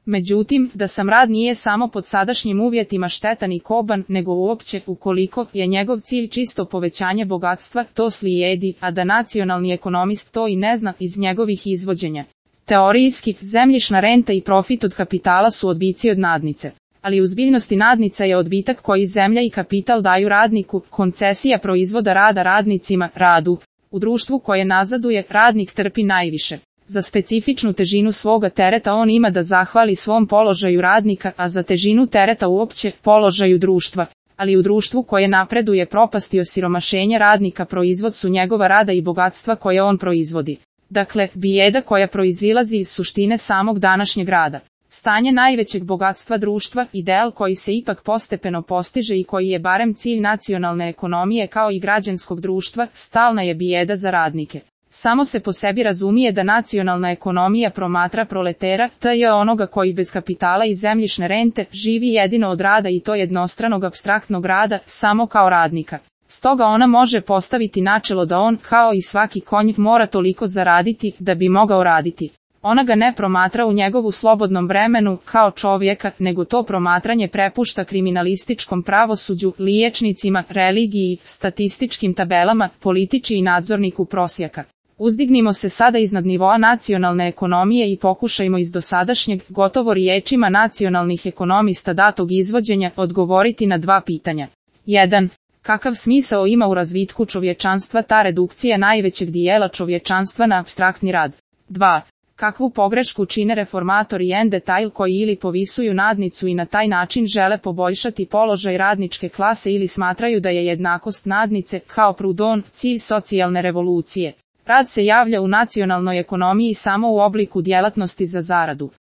Međutim, da sam rad nije samo pod sadašnjim uvjetima štetan i koban, nego uopće, ukoliko je njegov cilj čisto povećanje bogatstva, to slijedi, a da nacionalni ekonomist to i ne zna iz njegovih izvođenja. Teorijski, zemljišna renta i profit od kapitala su odbici od nadnice. Ali u zbiljnosti nadnica je odbitak koji zemlja i kapital daju radniku, koncesija proizvoda rada radnicima, radu. U društvu koje nazaduje, radnik trpi najviše. Za specifičnu težinu svoga tereta on ima da zahvali svom položaju radnika, a za težinu tereta uopće, položaju društva. Ali u društvu koje napreduje propast i osiromašenje radnika proizvod su njegova rada i bogatstva koje on proizvodi. Dakle, bijeda koja proizilazi iz suštine samog današnjeg rada. Stanje najvećeg bogatstva društva, ideal koji se ipak postepeno postiže i koji je barem cilj nacionalne ekonomije kao i građanskog društva, stalna je bijeda za radnike. Samo se po sebi razumije da nacionalna ekonomija promatra proletera, t.j. onoga koji bez kapitala i zemljišne rente živi jedino od rada i to jednostranog apstraktnog rada, samo kao radnika. Stoga ona može postaviti načelo da on, kao i svaki konj, mora toliko zaraditi da bi mogao raditi. Ona ga ne promatra u njegovu slobodnom vremenu, kao čovjeka, nego to promatranje prepušta kriminalističkom pravosuđu, liječnicima, religiji, statističkim tabelama, političi i nadzorniku prosjaka. Uzdignimo se sada iznad nivoa nacionalne ekonomije i pokušajmo iz dosadašnjeg, gotovo riječima nacionalnih ekonomista datog izvođenja, odgovoriti na dva pitanja. 1. Kakav smisao ima u razvitku čovječanstva ta redukcija najvećeg dijela čovječanstva na apstraktni rad? 2. Kakvu pogrešku čine reformatori en detalj koji ili povisuju nadnicu i na taj način žele poboljšati položaj radničke klase ili smatraju da je jednakost nadnice, kao Proudhon, cilj socijalne revolucije. Rad se javlja u nacionalnoj ekonomiji samo u obliku djelatnosti za zaradu.